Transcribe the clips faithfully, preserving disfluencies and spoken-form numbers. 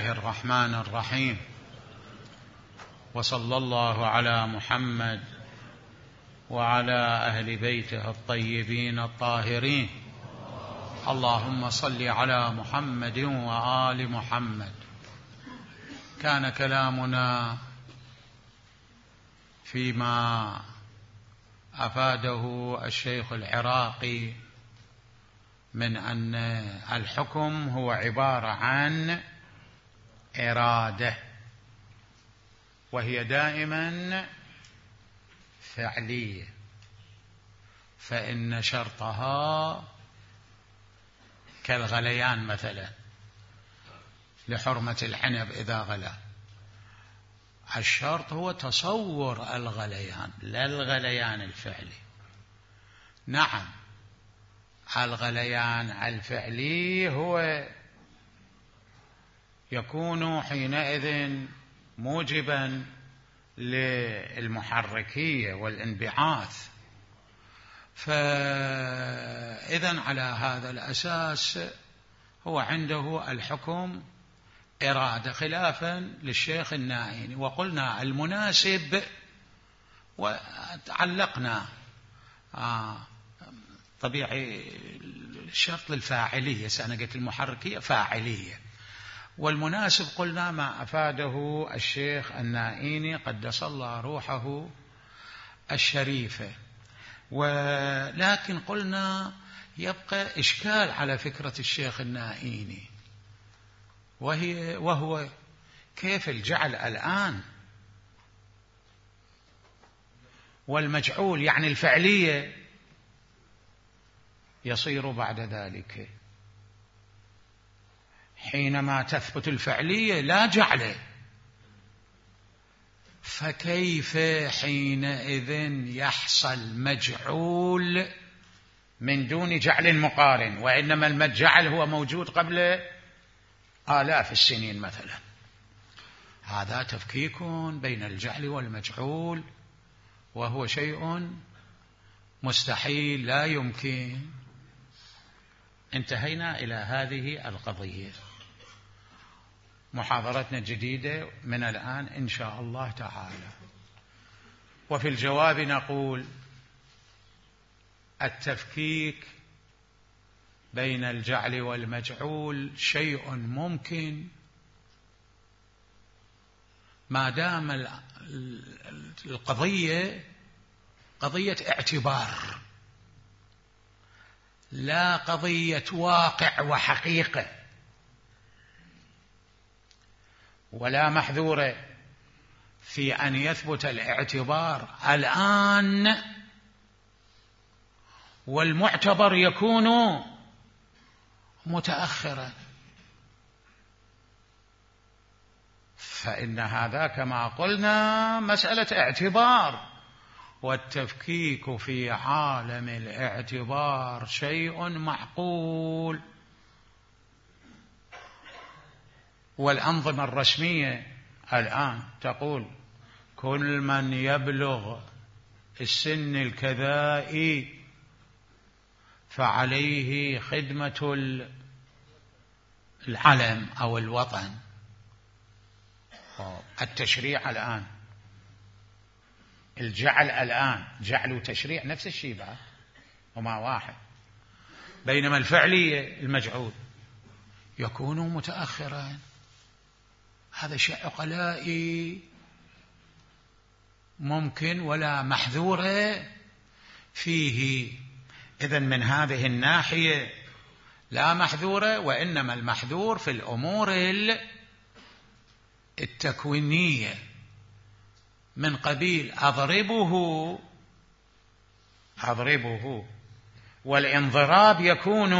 الله الرحمن الرحيم، وصلى الله على محمد وعلى أهل بيته الطيبين الطاهرين. اللهم صل على محمد وآل محمد. كان كلامنا فيما أفاده الشيخ العراقي من أن الحكم هو عبارة عن إرادة، وهي دائما فعلية، فإن شرطها كالغليان مثلا لحرمة العنب إذا غلى، الشرط هو تصور الغليان لا الغليان الفعلي. نعم، الغليان الفعلي هو يكون حينئذ موجبا للمحركية والانبعاث، فإذن على هذا الأساس هو عنده الحكم إرادة، خلافا للشيخ النائيني. وقلنا المناسب وتعلقنا آه طبيعي الشرط للفاعلية، سأنا قلت المحركية فاعلية، والمناسب قلنا ما أفاده الشيخ النائيني قدس الله روحه الشريفة. ولكن قلنا يبقى إشكال على فكرة الشيخ النائيني، وهي وهو كيف الجعل الآن والمجعول، يعني الفعلية، يصير بعد ذلك حينما تثبت الفعلية لا جعل، فكيف حينئذ يحصل مجعول من دون جعل مقارن، وإنما المجعل هو موجود قبل آلاف السنين مثلا؟ هذا تفكيك بين الجعل والمجعول، وهو شيء مستحيل لا يمكن. انتهينا إلى هذه القضية. محاضرتنا الجديدة من الآن إن شاء الله تعالى. وفي الجواب نقول: التفكيك بين الجعل والمجعول شيء ممكن ما دام القضية قضية اعتبار، لا قضية واقع وحقيقة، ولا محذورة في أن يثبت الاعتبار الآن والمعتبر يكون متأخرا، فإن هذا كما قلنا مسألة اعتبار، والتفكيك في عالم الاعتبار شيء معقول. والأنظمة الرسمية الآن تقول كل من يبلغ السن الكذائي فعليه خدمة العلم أو الوطن. التشريع الآن، الجعل الآن، جعل وتشريع نفس الشيء بعد، هما واحد، بينما الفعلية المجعول يكون متأخرا. هذا شيء عقلائي ممكن ولا محذور فيه. إذن من هذه الناحية لا محذور، وإنما المحذور في الأمور التكوينية من قبيل أضربه أضربه والانضراب يكون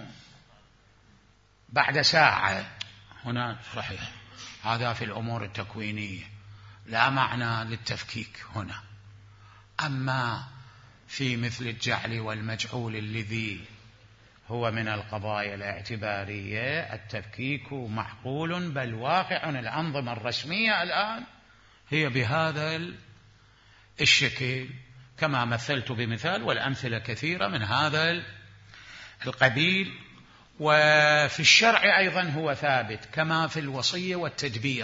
بعد ساعة، هنا صحيح، هذا في الأمور التكوينية لا معنى للتفكيك هنا. أما في مثل الجعل والمجعول الذي هو من القضايا الاعتبارية التفكيك معقول بل واقع. الأنظمة الرسمية الآن هي بهذا الشكل كما مثلت بمثال، والأمثلة كثيرة من هذا القبيل. وفي الشرع أيضا هو ثابت كما في الوصية والتدبير.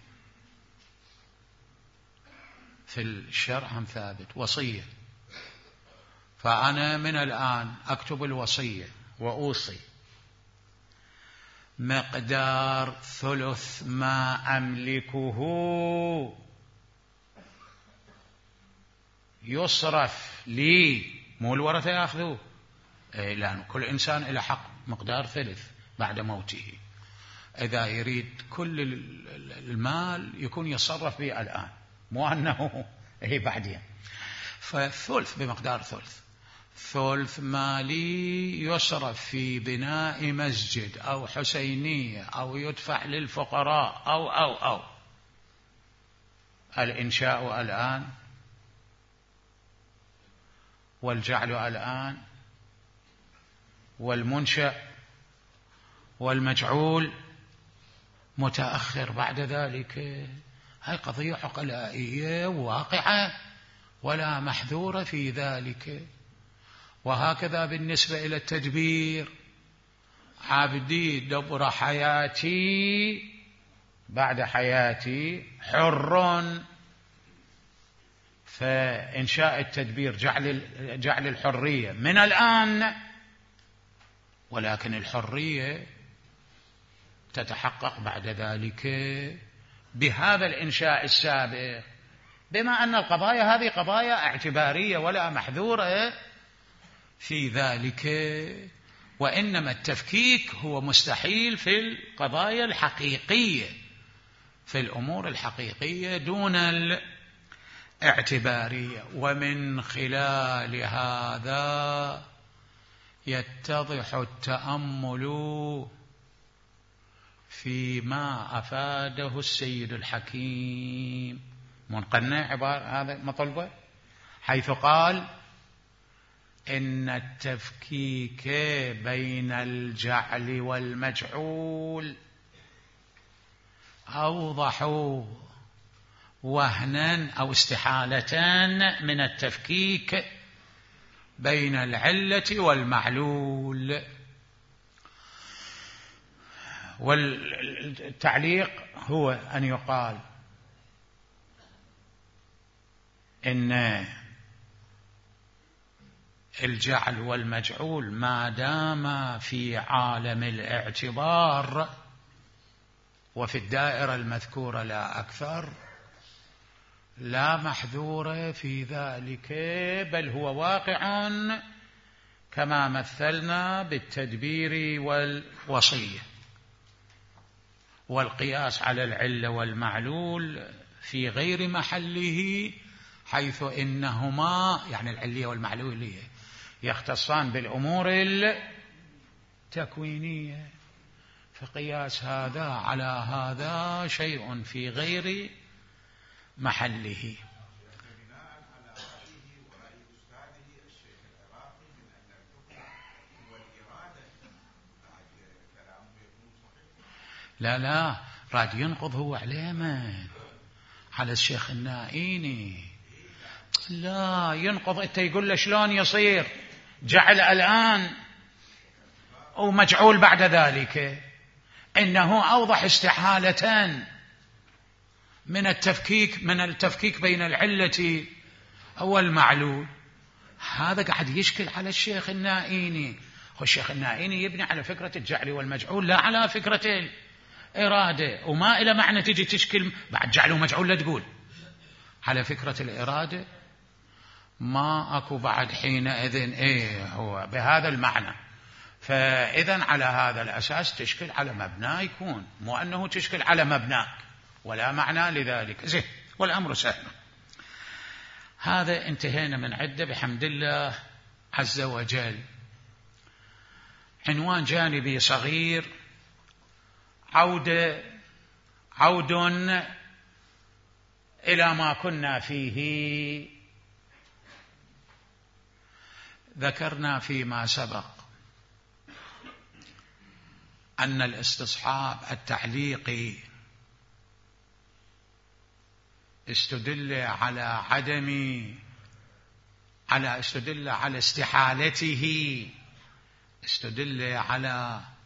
في الشرع هم ثابت وصية، فأنا من الآن أكتب الوصية وأوصي مقدار ثلث ما أملكه يصرف لي، مو الورثة يأخذوه، إيه، لأن كل إنسان له حق مقدار ثلث بعد موته، إذا يريد كل المال يكون يتصرف به الآن، مو أنه هي بعدين. فالثلث بمقدار ثلث ثلث مالي يصرف في بناء مسجد أو حسينية أو يدفع للفقراء أو أو أو الإنشاء الآن والجعل الآن والمنشأ والمجعول متأخر بعد ذلك. هاي قضية عقلائية واقعة ولا محذور في ذلك. وهكذا بالنسبة إلى التدبير، عبدي دبر حياتي بعد حياتي حر، فإنشاء التدبير جعل جعل الحرية من الآن، ولكن الحرية تتحقق بعد ذلك بهذا الإنشاء السابق، بما أن القضايا هذه قضايا اعتبارية ولا محذورة في ذلك. وإنما التفكيك هو مستحيل في القضايا الحقيقية، في الأمور الحقيقية دون الاعتبارية. ومن خلال هذا يتضح التأمل فيما أفاده السيد الحكيم. منقنع عبارة هذا مطلبه، حيث قال إن التفكيك بين الجعل والمجعول أوضح وهنا أو استحالتان من التفكيك بين العلة والمعلول. والتعليق هو أن يقال إن الجعل والمجعول ما دام في عالم الاعتبار وفي الدائرة المذكورة لا أكثر، لا محذور في ذلك، بل هو واقع كما مثلنا بالتدبير والوصية. والقياس على العلة والمعلول في غير محله، حيث إنهما يعني العلية والمعلولية يختصان بالأمور التكوينية، فقياس هذا على هذا شيء في غير محله. لا لا راد ينقض هو عليما على الشيخ النائيني، لا ينقض. انت يقول له شلون يصير جعل الآن ومجعول بعد ذلك؟ إنه أوضح استحالتان من التفكيك من التفكيك بين العلة والمعلول. هذا قاعد يشكل على الشيخ النائيني. والشيخ النائيني يبني على فكرة الجعل والمجعول، لا على فكرة الإرادة، وما إلى معنى تجي تشكل بعد جعل ومجعول لا تقول على فكرة الإرادة، ما أكو بعد حينئذ إيه هو بهذا المعنى. فإذا على هذا الأساس تشكل على مبنى يكون، مو أنه تشكل على مبناك، ولا معنى لذلك. زين، والأمر سهل. هذا انتهينا من عدة بحمد الله عز وجل. عنوان جانبي صغير، عودة عود إلى ما كنا فيه. ذكرنا فيما سبق أن الاستصحاب التعليقي استدل على عدم على استدل على استحالته، استدل على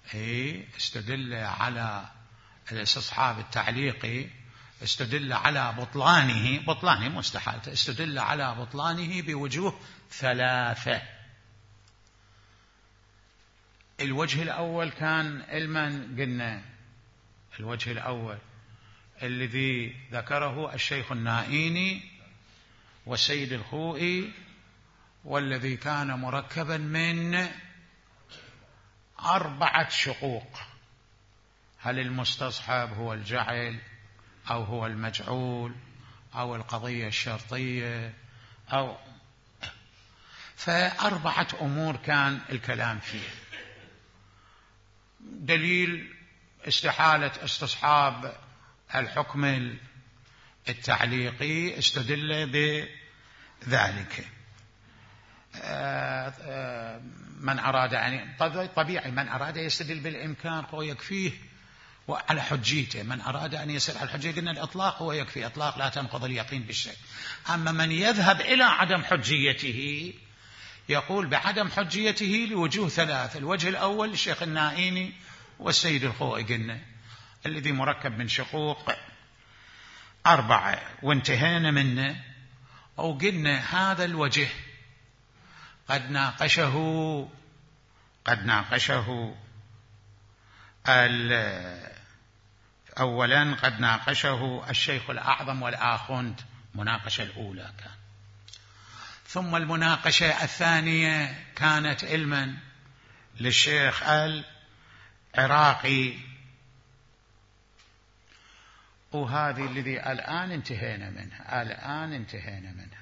إيه استدل على الاستصحاب التعليقي، استدل على بطلانه، بطلانه مستحالة، استدل على بطلانه بوجوه ثلاثة. الوجه الأول كان المن قلنا، الوجه الأول الذي ذكره الشيخ النائيني والسيد الخوئي، والذي كان مركبا من أربعة شقوق: هل المستصحب هو الجعل أو هو المجعول أو القضية الشرطية أو فأربعة أمور كان الكلام فيه. دليل استحالة استصحاب الحكم التعليقي استدل بذلك. من أراد أن طبيعي من أراد يستدل بالإمكان هو يكفيه وعلى حجيته، من أراد أن يسأل على الحجية قلنا الإطلاق هو يكفي، إطلاق لا تنقض اليقين بالشك. أما من يذهب إلى عدم حجيته يقول بعدم حجيته لوجوه ثلاث: الوجه الأول الشيخ النائيني والسيد الخوئي قلنا، الذي مركب من شقوق أربعة وانتهينا منه، أو قلنا هذا الوجه قد ناقشه قد ناقشه أولا قد ناقشه الشيخ الأعظم والآخوند، مناقشة الأولى كان، ثم المناقشة الثانية كانت علما للشيخ العراقي، وهذه الذي الآن انتهينا منها الآن انتهينا منها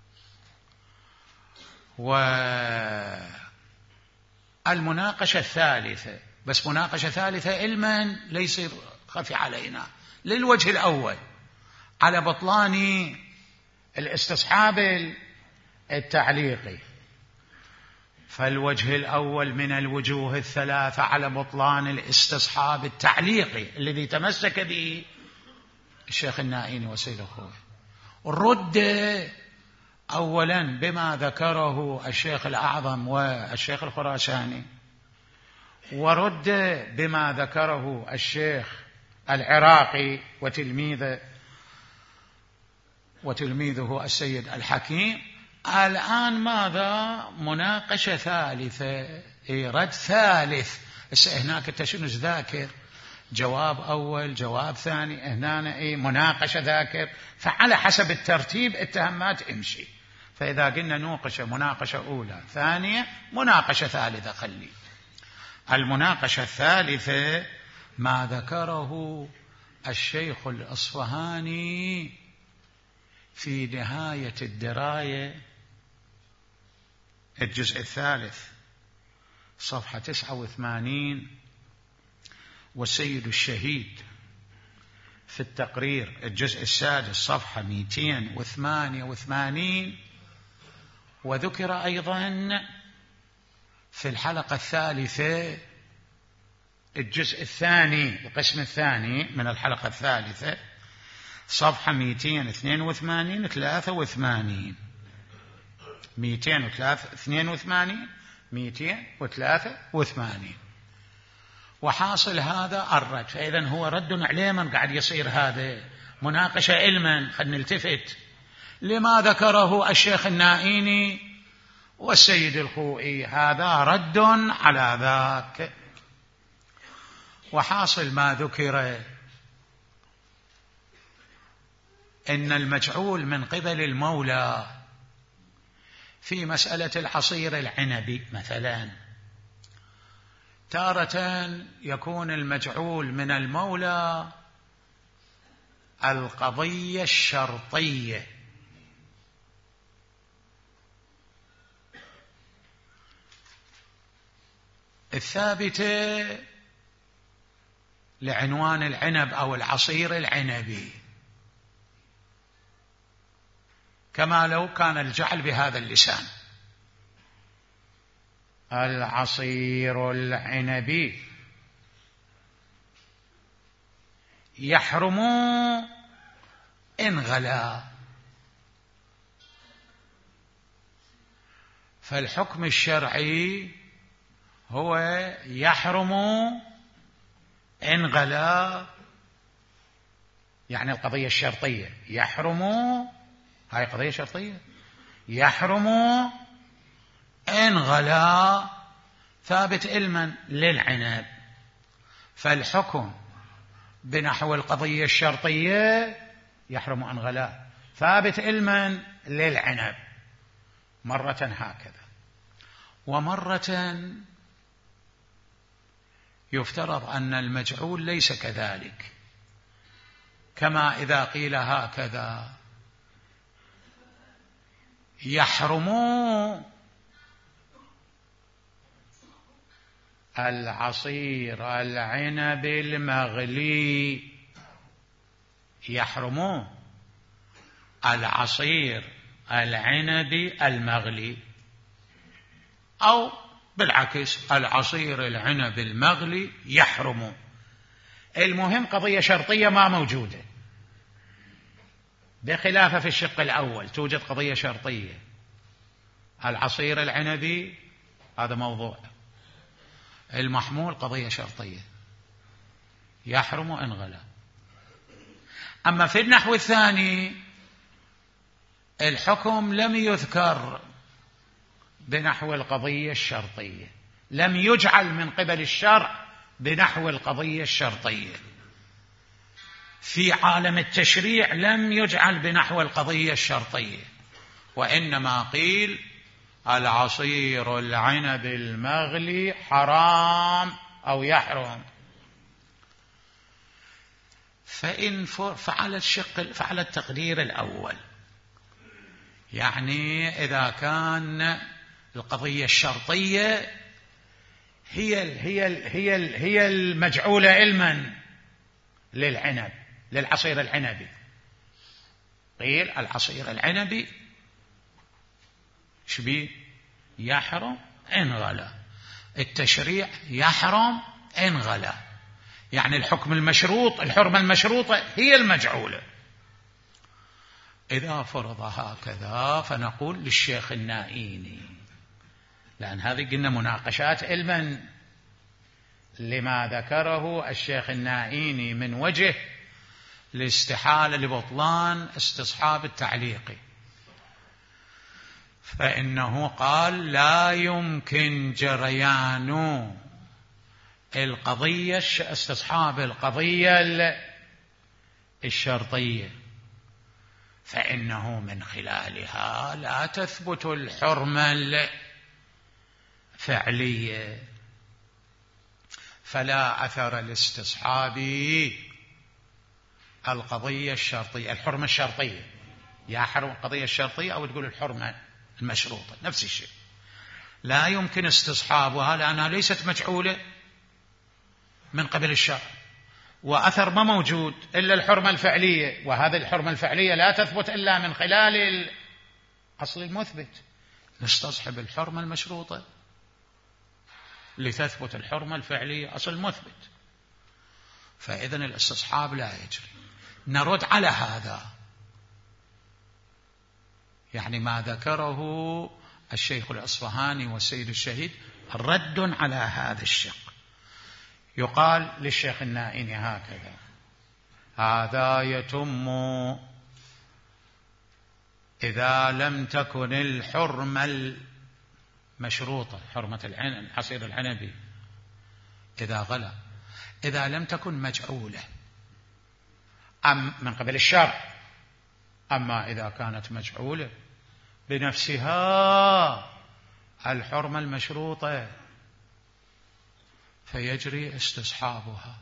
والمناقشة الثالثة، بس مناقشة ثالثة علما ليس خفي علينا، للوجه الأول على بطلان الاستصحاب التعليقي. فالوجه الأول من الوجوه الثلاثة على بطلان الاستصحاب التعليقي الذي تمسك به الشيخ النائيني وسيد الخوئي، الرد أولا بما ذكره الشيخ الأعظم والشيخ الخراساني، ورد بما ذكره الشيخ العراقي وتلميذه وتلميذه السيد الحكيم. الآن ماذا؟ مناقشة ثالثة، رد ثالث. هناك التشنج ذاكر، جواب أول، جواب ثاني، هنا إيه مناقشة ذاكر، فعلى حسب الترتيب التهمات امشي. فإذا قلنا نوقشة مناقشة أولى ثانية مناقشة ثالثة، خلي المناقشة الثالثة ما ذكره الشيخ الأصفهاني في نهاية الدراية الجزء الثالث صفحة تسعة وثمانين، والسيد الشهيد في التقرير الجزء السادس صفحة مئتين وثمانية وثمانين، وذكر أيضا في الحلقة الثالثة الجزء الثاني القسم الثاني من الحلقة الثالثة صفحة مئتين واثنين وثمانين ثلاثة وثمانين مئتين واثنين وثمانين مئتين وثلاثة وثمانين. وحاصل هذا الرد، فإذا هو رد عليه من قاعد يصير هذا مناقشة علما. خلينا نلتفت لما ذكره الشيخ النائيني والسيد الخوئي، هذا رد على ذاك. وحاصل ما ذكر إن المجعول من قبل المولى في مسألة العصير العنبي مثلا، تارة يكون المجعول من المولى القضية الشرطية، الثابتة لعنوان العنب أو العصير العنبي، كما لو كان الجعل بهذا اللسان العصير العنبي يحرم إن غلا. فالحكم الشرعي هو يحرم إن غلا، يعني القضية الشرطية يحرم، هاي قضية شرطية، يحرم إن غلا ثابت علما للعنب، فالحكم بنحو القضية الشرطية يحرم إن غلا ثابت علما للعنب مرة هكذا. ومرة يفترض أن المجعول ليس كذلك، كما إذا قيل هكذا يحرم العصير العنب المغلي، يحرم العصير العنب المغلي، أو بالعكس العصير العنب المغلي يحرم. المهم قضية شرطية ما موجودة، بخلاف في الشق الأول توجد قضية شرطية، العصير العنبي هذا موضوع، المحمول قضية شرطية يحرم إن غلا. أما في النحو الثاني الحكم لم يذكر بنحو القضية الشرطية، لم يجعل من قبل الشرع بنحو القضية الشرطية، في عالم التشريع لم يجعل بنحو القضية الشرطية، وإنما قيل العصير العنب المغلي حرام أو يحرم. فإن فعل الشق فعل التقدير الأول، يعني إذا كان القضية الشرطية هي ال هي ال هي ال هي المجعولة علما للعنب للعصير العنبي، قيل العصير العنبي شبيه يحرم إن غلا، التشريع يحرم إن غلا، يعني الحكم المشروط الحرمة المشروطة هي المجعولة. إذا فرض هكذا فنقول للشيخ النائيني، لأن هذه قلنا مناقشات علما لما ذكره الشيخ النائيني من وجه الاستحالة لبطلان استصحاب التعليق، فإنه قال لا يمكن جريان القضية استصحاب القضية الشرطية، فإنه من خلالها لا تثبت الحرمة الفعلية، فلا أثر لاستصحاب القضية الشرطية الحرمة الشرطية، يحرم القضية الشرطية أو تقول الحرمة المشروطة نفس الشيء، لا يمكن استصحابها لأنها ليست مجعولة من قبل الشرع، وأثر ما موجود إلا الحرمة الفعلية، وهذه الحرمة الفعلية لا تثبت إلا من خلال الأصل المثبت، نستصحب الحرمة المشروطة لتثبت الحرمة الفعلية أصل مثبت، فإذن الاستصحاب لا يجري. نرد على هذا، يعني ما ذكره الشيخ الأصفهاني والسيد الشهيد رد على هذا الشق. يقال للشيخ النائيني هكذا: هذا يتم إذا لم تكن الحرمة المشروطة حرمة العصير العنبي إذا غلا، إذا لم تكن مجعولة أم من قبل الشرع، أما إذا كانت مجعولة بنفسها الحرمة المشروطة فيجري استصحابها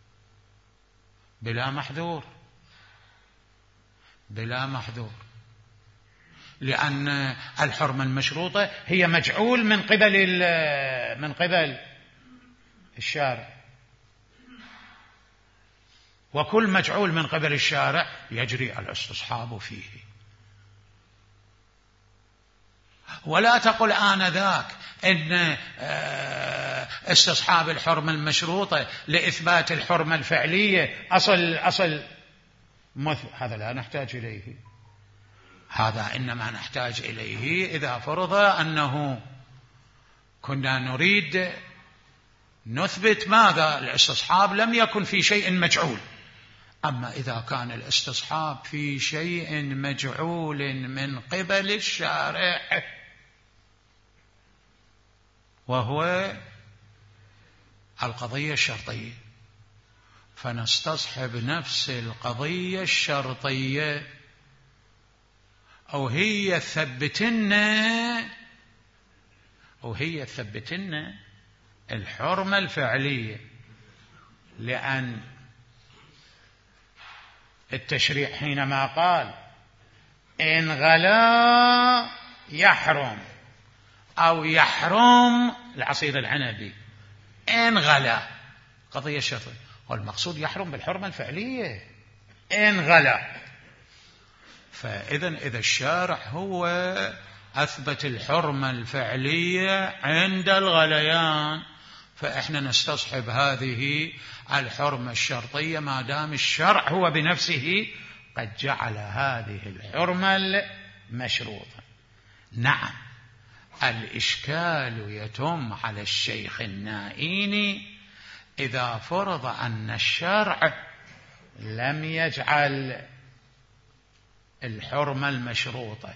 بلا محذور بلا محذور، لأن الحرمة المشروطة هي مجعول من قبل من قبل الشارع، وكل مجعول من قبل الشارع يجري الاستصحاب فيه. ولا تقل آنذاك إن استصحاب الحرمة المشروطة لإثبات الحرمة الفعلية أصل أصل هذا لا نحتاج إليه، هذا إنما نحتاج إليه إذا فرض أنه كنا نريد نثبت ماذا؟ الاستصحاب لم يكن في شيء مجعول. أما إذا كان الاستصحاب في شيء مجعول من قبل الشارع، وهو القضية الشرطية، فنستصحب نفس القضية الشرطية، أو هي ثبتنا أو هي ثبتنا الحرمة الفعلية، لأن التشريع حينما قال إن غلا يحرم أو يحرم العصير العنبي، إن غلا قضية الشرطية، والمقصود يحرم بالحرمة الفعلية إن غلا. فإذا إذا الشارع هو أثبت الحرمة الفعلية عند الغليان، فإحنا نستصحب هذه الحرمة الشرطية ما دام الشرع هو بنفسه قد جعل هذه الحرمة المشروطة. نعم، الإشكال يتم على الشيخ النائيني إذا فرض أن الشرع لم يجعل الحرمة المشروطة،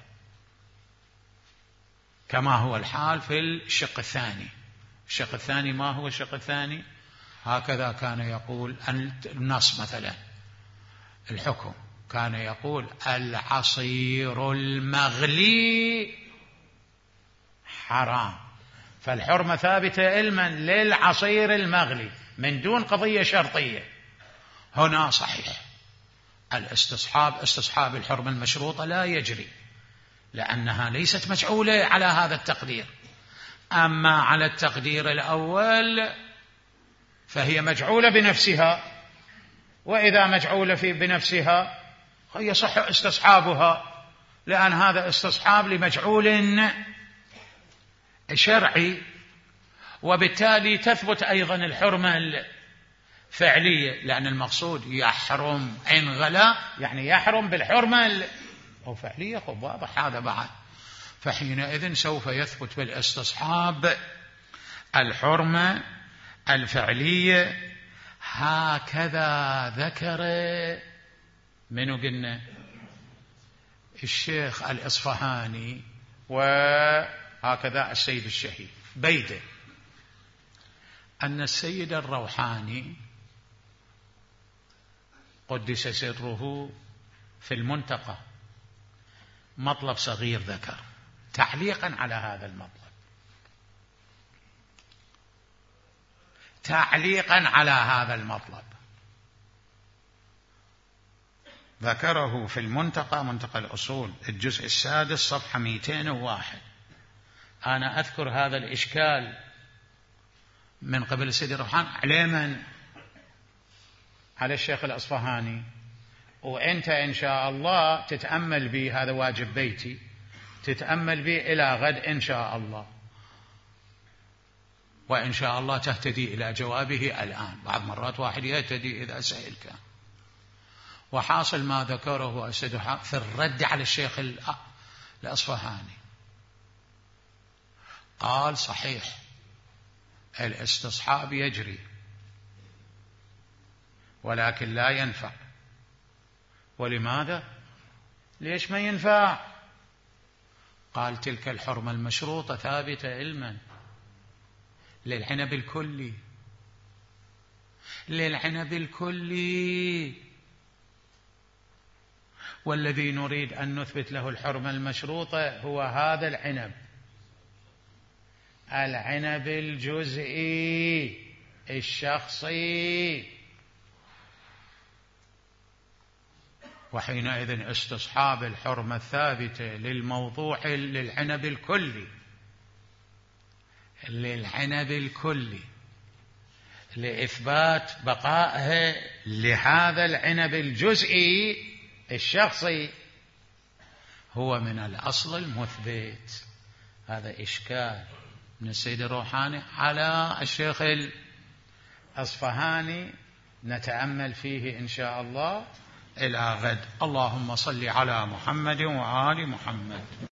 كما هو الحال في الشق الثاني. الشق الثاني ما هو الشق الثاني؟ هكذا كان يقول النص مثلا، الحكم كان يقول العصير المغلي حرام، فالحرمة ثابتة علما للعصير المغلي من دون قضية شرطية. هنا صحيح الاستصحاب استصحاب الحرمة المشروطة لا يجري، لأنها ليست مجعولة على هذا التقدير. أما على التقدير الأول فهي مجعولة بنفسها، وإذا مجعولة في بنفسها يصح استصحابها، لأن هذا استصحاب لمجعول شرعي، وبالتالي تثبت أيضا الحرمة الفعلية، لأن المقصود يحرم إن غلا، يعني يحرم بالحرمة الفعلية. خب واضح هذا بعد. فحينئذ سوف يثبت بالاستصحاب الحرمة الفعلية. هكذا ذكر من قلنا الشيخ الإصفهاني، وهكذا السيد الشهيد بيده، أن السيد الروحاني قدس سره في المنتقى مطلب صغير ذكر تعليقا على هذا المطلب، تعليقا على هذا المطلب ذكره في المنتقى، منتقى الأصول الجزء السادس صفحة مئتين وواحد. أنا أذكر هذا الإشكال من قبل السيد الروحاني على من؟ على الشيخ الأصفهاني، وأنت إن شاء الله تتأمل بي، هذا واجب بيتي، تتأمل بي إلى غد إن شاء الله، وإن شاء الله تهتدي إلى جوابه الآن. بعض مرات واحد يهتدي إذا سئل كان. وحاصل ما ذكره السيد في الرد على الشيخ الأصفهاني، قال صحيح الاستصحاب يجري ولكن لا ينفع. ولماذا؟ ليش ما ينفع؟ قال تلك الحرمة المشروطة ثابتة علما للعنب الكلي، للعنب الكلي، والذي نريد أن نثبت له الحرمة المشروطة هو هذا العنب، العنب الجزئي الشخصي. وحينئذ استصحاب الحرمة الثابتة للموضوع للعنب الكلي، للعنب الكلي لإثبات بقائه لهذا العنب الجزئي الشخصي هو من الأصل المثبت. هذا إشكال من السيد الروحاني على الشيخ الأصفهاني، نتأمل فيه إن شاء الله إلى غد. اللهم صل على محمد وآل محمد.